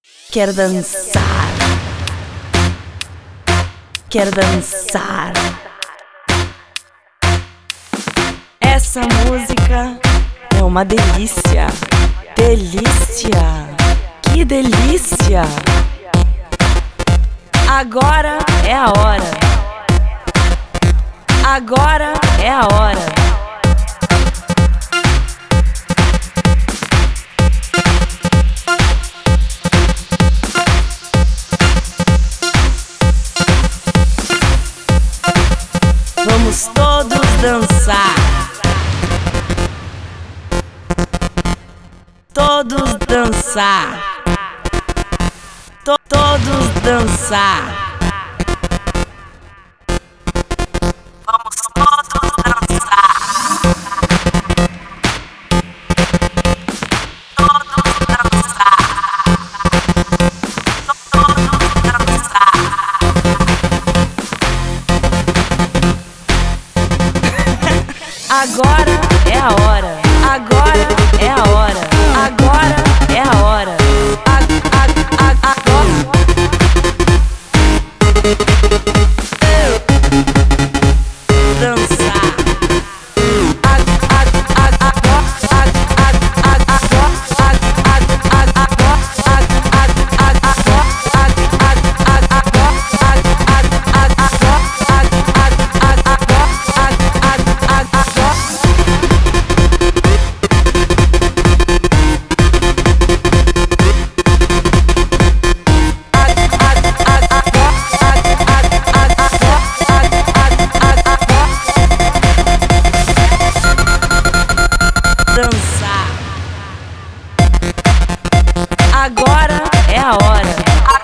Quero dançar, quero dançar. Essa música é uma delícia, delícia, que delícia. Agora é a hora, agora é a hora. Vamos todos dançar, todos dançar, todos dançar. Vamos todos dançar, todos dançar, todos dançar. Agora é a hora, agora é a hora, agora é a hora. Agora. Dançar. Dançar. Agora é a hora.